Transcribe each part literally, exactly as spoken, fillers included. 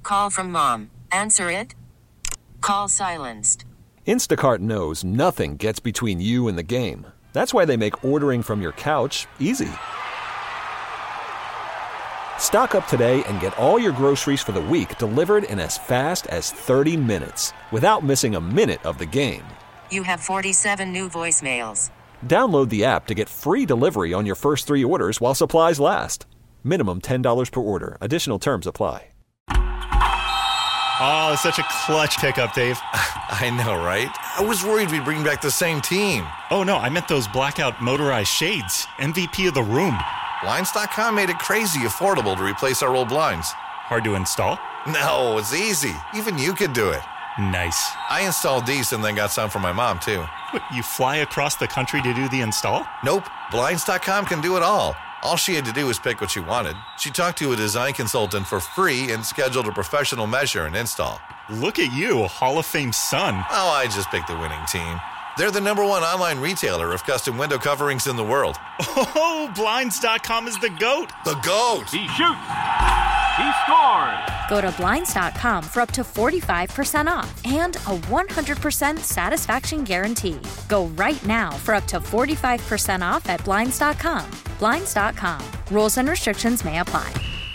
Call from mom. Answer it. Call silenced. Instacart knows nothing gets between you and the game. That's why they make ordering from your couch easy. Stock up today and get all your groceries for the week delivered in as fast as thirty minutes without missing a minute of the game. You have forty-seven new voicemails. Download the app to get free delivery on your first three orders while supplies last. Minimum ten dollars per order. Additional terms apply. Oh, such a clutch pickup, Dave. I know, right? I was worried we'd bring back the same team. Oh, no, I meant those blackout motorized shades. M V P of the room. Blinds dot com made it crazy affordable to replace our old blinds. Hard to install? No, it's easy. Even you could do it. Nice. I installed these and then got some for my mom, too. What, you fly across the country to do the install? Nope. Blinds dot com can do it all. All she had to do was pick what she wanted. She talked to a design consultant for free and scheduled a professional measure and install. Look at you, Hall of Fame son. Oh, I just picked the winning team. They're the number one online retailer of custom window coverings in the world. Oh, Blinds dot com is the GOAT. The GOAT. He shoots. He scores. Go to Blinds dot com for up to forty-five percent off and a one hundred percent satisfaction guarantee. Go right now for up to forty-five percent off at Blinds dot com. Blinds dot com. Rules and restrictions may apply.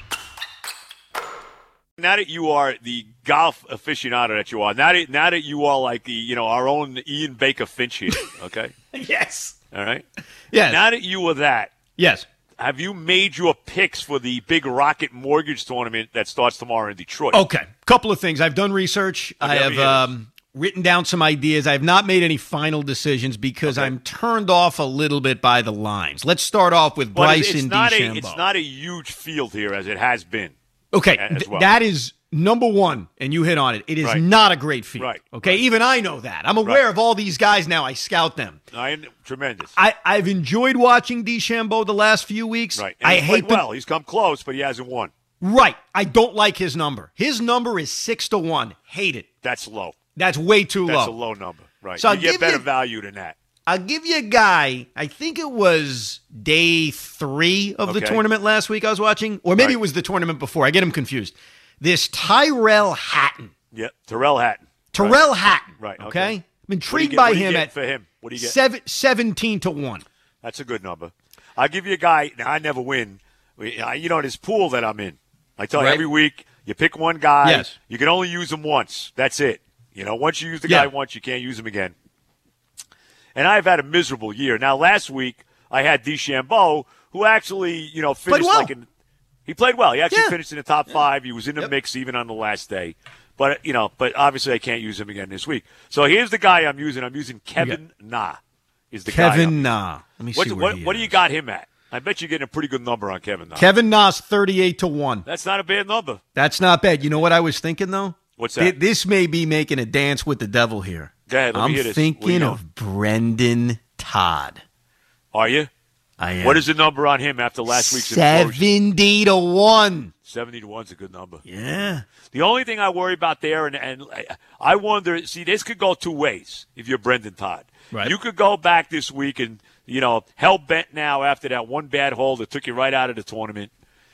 Now that you are the golf aficionado that you are, now that, now that you are like the, you know, our own Ian Baker Finch here, okay? Yes. All right? Yes. Now that you are that, yes. Have you made your picks for the big Rocket Mortgage Tournament that starts tomorrow in Detroit? Okay. Couple of things. I've done research. Okay, I have um, written down some ideas. I have not made any final decisions because okay. I'm turned off a little bit by the lines. Let's start off with well, Bryson it's not DeChambeau. A, it's not a huge field here as it has been. Okay, as well. th- that is number one, and you hit on it. It is right. not a great field. Right. Okay, right. even I know that. I'm aware right. of all these guys now. I scout them. I tremendous. I, I've enjoyed watching DeChambeau the last few weeks. Right. And I he's hate played the, well. He's come close, but he hasn't won. Right. I don't like his number. His number is six to one. Hate it. That's low. That's way too That's low. a low number. Right. So you I'll get give better you- value than that. I'll give you a guy, I think it was day three of the Okay. tournament last week I was watching, or maybe Right. it was the tournament before. I get him confused. This Tyrell Hatton. Yeah, Terrell Hatton. Terrell right. Hatton. Right. Okay. Okay. I'm What do you intrigued get- by what do you him get at for him. What do you get? seven, seventeen to one. That's a good number. I'll give you a guy. Now, I never win. We- I- You know, this pool that I'm in, I tell you Right. every week, you pick one guy. Yes. You can only use him once. That's it. You know, once you use the Yeah. guy once, you can't use him again. And I've had a miserable year. Now, last week, I had DeChambeau, who actually, you know, finished well. like in – he played well. He actually Yeah. finished in the top five. He was in the Yep. mix even on the last day. But, you know, but obviously I can't use him again this week. So here's the guy I'm using. I'm using Kevin Na is the guy. I'm Kevin using. Na. Let me What's, see where what, he what do you is. got him at? I bet you're getting a pretty good number on Kevin Na. Kevin Na's thirty-eight to one. That's not a bad number. That's not bad. You know what I was thinking, though? What's Th- that? This may be making a dance with the devil here. Go ahead, let me I'm hear this. What do you thinking know? of Brendan Todd. Are you? I am. What is the number on him after last week's explosion? seventy to one. seventy to one's a good number. Yeah. The only thing I worry about there, and, and I wonder, see, this could go two ways if you're Brendan Todd. Right. You could go back this week and, you know, hell-bent now after that one bad hole that took you right out of the tournament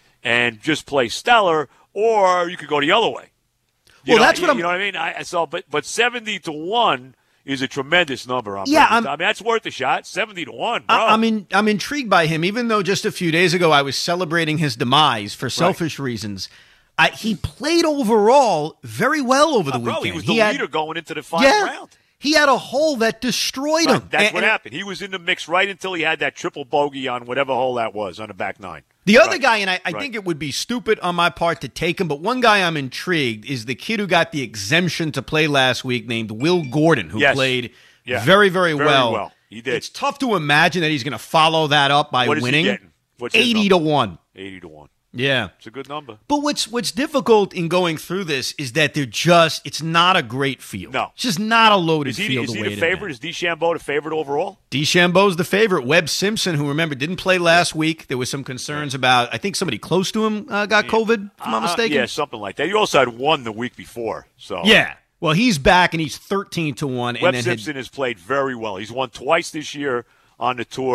and just play stellar, or you could go the other way. You Well, know, that's you, what I'm- you know what I mean? I, so, but but seventy to one is a tremendous number on Yeah, Brendan I'm- Todd. I mean, that's worth a shot. seventy to one, bro. I, I'm in, I'm intrigued by him, even though just a few days ago I was celebrating his demise for selfish reasons. I, he played overall very well over the Uh, bro, weekend. he was the had- leader going into the final yeah, round. He had a hole that destroyed Right, him. that's And- what and happened. He was in the mix right until he had that triple bogey on whatever hole that was on the back nine. The other Right. guy, and I, I Right. think it would be stupid on my part to take him, but one guy I'm intrigued is the kid who got the exemption to play last week named Will Gordon, who Yes. played Yeah. very, very, Very well. well. He did. It's tough to imagine that he's going to follow that up by What is he winning. getting? What's his eighty number? to one. eighty to one. Yeah. It's a good number. But what's what's difficult in going through this is that they're just it's not a great field. No. It's just not a loaded Is he, field is the he way the it favorite? is. Is DeChambeau the favorite overall? DeChambeau's the favorite. Webb Simpson, who remember didn't play last week. There was some concerns about I think somebody close to him uh, got COVID, if I'm not Uh, mistaken. yeah, something like that. You also had one the week before. So Yeah. Well, he's back and he's thirteen to one. And Webb then Simpson has played very well. He's won twice this year on the tour.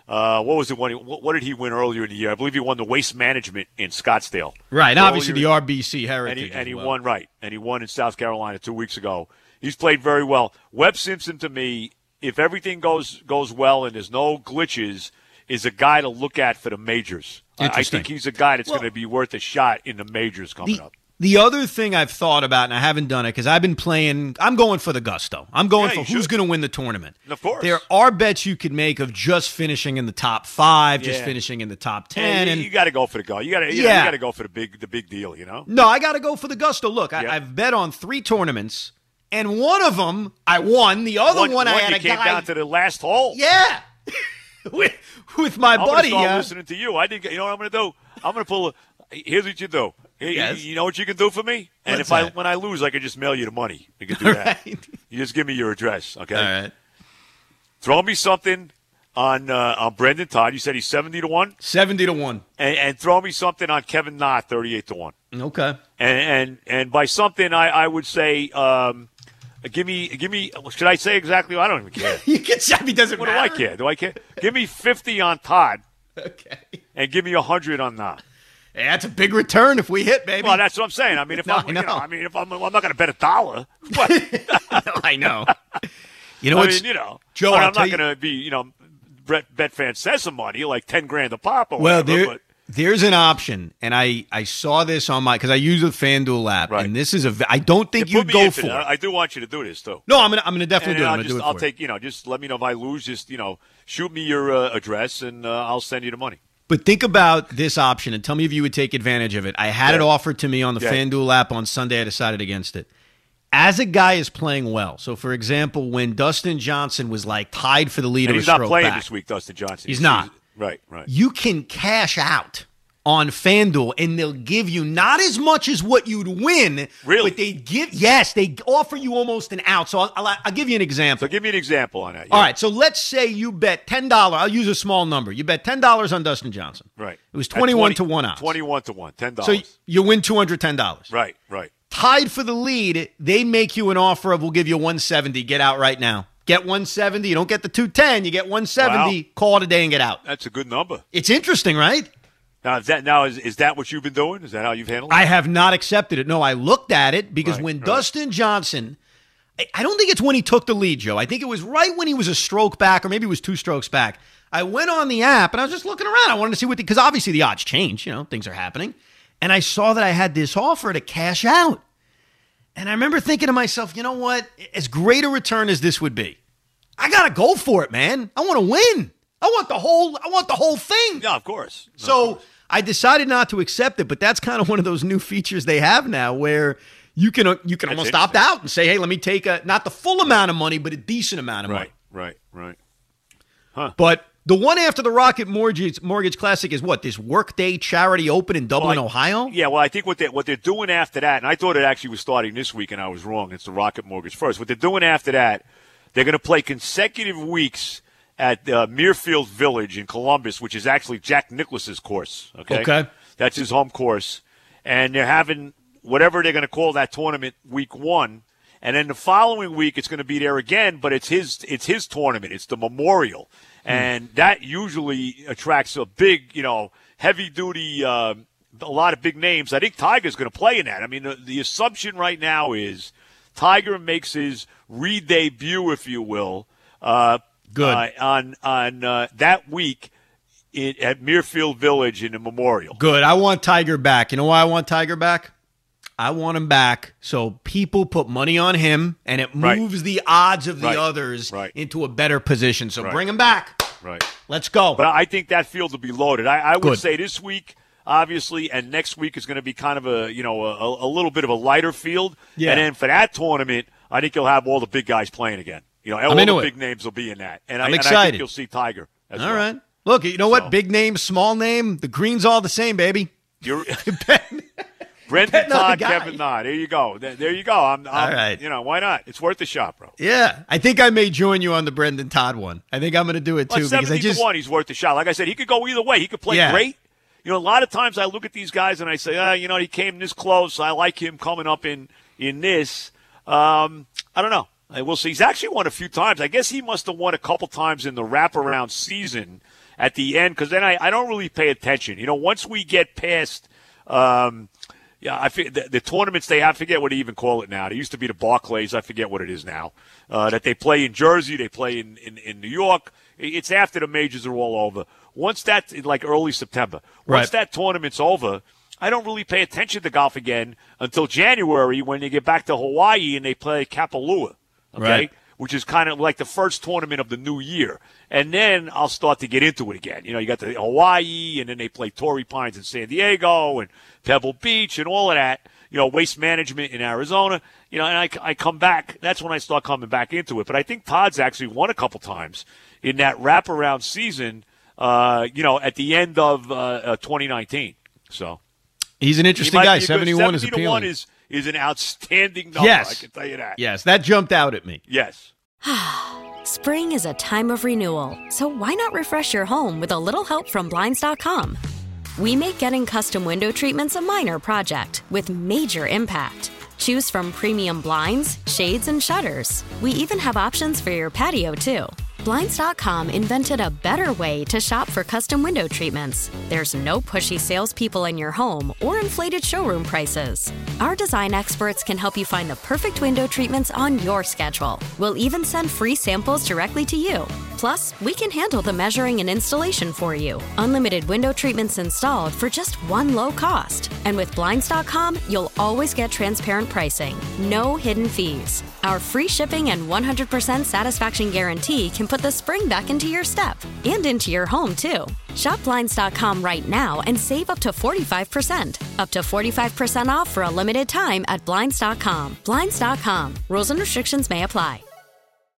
Uh, what was it? One, what, what did he win earlier in the year? I believe he won the waste management in Scottsdale. Right, and obviously Earlier- the R B C heritage. and he, and he as well. won right, and he won in South Carolina two weeks ago. He's played very well. Webb Simpson, to me, if everything goes goes well and there's no glitches, is a guy to look at for the majors. I, I Interesting. think he's a guy that's Well- going to be worth a shot in the majors coming The, up. the other thing I've thought about, and I haven't done it because I've been playing, I'm going for the gusto. I'm going Yeah, for you who's should. going to win the tournament. Of course. There are bets you could make of just finishing in the top five, just Yeah. finishing in the top Yeah, ten. you, and you got to go for the go. You got to you, Yeah. got to go for the big the big deal. You know. No, I got to go for the gusto. Look, I, Yeah. I've bet on three tournaments, and one of them I won. The other one, I had you a came guy. down to the last hole. Yeah. with, with my I'm going buddy. to start uh, listening to you. I think you know what I'm going to do. I'm going to pull. A, here's what you do. You- Yes. You know what you can do for me? And What's if I that? when I lose, I can just mail you the money. You can do that. Right. You just give me your address, okay? All right. Throw me something on uh, on Brendan Todd. You said he's seventy to one, seventy to one. and, and throw me something on Kevin Na, thirty-eight to one. Okay. And and and by something, I, I would say, um, give me give me. Should I say exactly? I don't even care. You can say it doesn't What do matter. I care? Do I care? Give me fifty on Todd, Okay. and give me a hundred on Na. Hey, that's a big return if we hit, baby. Well, that's what I'm saying. I mean, if No, I'm, I you know. know, I mean, if I'm, I'm not going to bet a dollar. But, No, I know. You know I what's mean, you know, Joe, but I'll I'm tell not you- going to be, you know, bet, bet fan says some money, like ten grand a pop or Well, whatever. there, but there's an option, and I, I saw this on my because I use the FanDuel app, Right. and this is a. v- I don't think you you'd put me go into for that. it. I do want you to do this too. No, I'm gonna I'm gonna definitely And do it. I'll I'm gonna just, do it I'll for take, you know, just let me know if I lose. Just, you know, shoot me your uh, address, and uh, I'll send you the money. you. But think about this option and tell me if you would take advantage of it. I had Yeah. it offered to me on the Yeah. FanDuel app on Sunday. I decided against it. As a guy is playing well. So, for example, when Dustin Johnson was like tied for the lead And or he's a not stroke playing back, this week, Dustin Johnson. He's not. Right, right. you can cash out on FanDuel, and they'll give you not as much as what you'd win. Really? But they give, yes, they offer you almost an out. So I'll, I'll, I'll give you an example. So give me an example on that. All Yeah. right, so let's say you bet ten dollars. I'll use a small number. You bet ten dollars on Dustin Johnson. Right. It was At twenty-one twenty to one odds. twenty-one to one, ten So dollars. y- you win two hundred ten dollars. Right, right. Tied for the lead, they make you an offer of, we'll give you one seventy. Get out right now. Get one seventy. You don't get the two ten. You get one seventy. Wow. Call it a day and get out. That's a good number. It's interesting, right? Now, is that now is, is that what you've been doing? Is that how you've handled it? I have not accepted it. No, I looked at it because Right, when right. Dustin Johnson, I- I don't think it's when he took the lead, Joe. I think it was right when he was a stroke back, or maybe it was two strokes back. I went on the app and I was just looking around. I wanted to see what, because obviously the odds change, you know, things are happening. And I saw that I had this offer to cash out. And I remember thinking to myself, you know what? As great a return as this would be, I got to go for it, man. I want to win. I want the whole, I want the whole thing. Yeah, of course. No, So of course. I decided not to accept it, but that's kind of one of those new features they have now where you can you can That's almost opt interesting. out and say, hey, let me take a not the full amount of money, but a decent amount of Right, money. right, right. But the one after the Rocket Mortgage Mortgage Classic is what? This Workday Charity Open in Dublin, Well, I- Ohio? Yeah, well, I think what they're, what they're doing after that, and I thought it actually was starting this week, and I was wrong. It's the Rocket Mortgage first. What they're doing after that, they're going to play consecutive weeks at uh, Muirfield Village in Columbus, which is actually Jack Nicklaus's course. Okay, Okay. That's his home course, and they're having whatever they're going to call that tournament week one, and then the following week it's going to be there again, but it's his it's his tournament. It's the Memorial, and that usually attracts a big, you know, heavy duty. Uh, a lot of big names. I think Tiger's going to play in that. I mean, the, the assumption right now is Tiger makes his re-debut, if you will, uh, Good. uh, on on uh, that week in, at Muirfield Village in the Memorial. Good. I want Tiger back. You know why I want Tiger back? I want him back so people put money on him, and it Right. moves the odds of the Right. others Right. into a better position. So Right. bring him back. Right. Let's go. But I think that field will be loaded. I, I would Good. say this week, obviously, and next week is going to be kind of a you know a, a little bit of a lighter field. Yeah. And then for that tournament, I think you'll have all the big guys playing again. You know, all I'm into the it. big names will be in that. And I, I'm and I excited. think you'll see Tiger. As All well. right. Look, you know what? So- Big name, small name, the green's all the same, baby. You're, Bet- Brendan Bet on the Todd, guy. Kevin Na. There you go. There, there you go. I'm, I'm, All right. You know, why not? It's worth a shot, bro. Yeah, I think I may join you on the Brendan Todd one. I think I'm going to do it Well, too because I seventy just to one, he's worth a shot. Like I said, he could go either way. He could play Yeah. great. You know, a lot of times I look at these guys and I say, ah, you know, he came this close. I like him coming up in in this. Um, I don't know. I will see. He's actually won a few times. I guess he must have won a couple times in the wraparound season at the end, because then I, I don't really pay attention. You know, once we get past um, yeah, I forget, the, the tournaments they have, I forget what they even call it now. They used to be the Barclays. I forget what it is now. Uh, that they play in Jersey, they play in, in, in New York. It's after the majors are all over. Once that, like early September, once right. that tournament's over, I don't really pay attention to golf again until January when they get back to Hawaii and they play Kapalua, okay, right. which is kind of like the first tournament of the new year. And then I'll start to get into it again. You know, you got the Hawaii, and then they play Torrey Pines in San Diego and Pebble Beach and all of that. You know, Waste Management in Arizona. You know, and I, I come back. That's when I start coming back into it. But I think Todd's actually won a couple times in that wraparound season, uh, you know, at the end of uh, uh, twenty nineteen. So he's an interesting he guy. seventy-one is appealing. seventy-one is, is an outstanding number, yes. I can tell you that. Yes, that jumped out at me. Yes. Spring is a time of renewal, so why not refresh your home with a little help from Blinds dot com? We make getting custom window treatments a minor project with major impact. Choose from premium blinds, shades, and shutters. We even have options for your patio, too. Blinds dot com invented a better way to shop for custom window treatments. There's no pushy salespeople in your home or inflated showroom prices. Our design experts can help you find the perfect window treatments on your schedule. We'll even send free samples directly to you. Plus, we can handle the measuring and installation for you. Unlimited window treatments installed for just one low cost. And with Blinds dot com, you'll always get transparent pricing. No hidden fees. Our free shipping and one hundred percent satisfaction guarantee can put the spring back into your step and into your home, too. Shop Blinds dot com right now and save up to forty-five percent. Up to forty-five percent off for a limited time at Blinds dot com. Blinds dot com. Rules and restrictions may apply.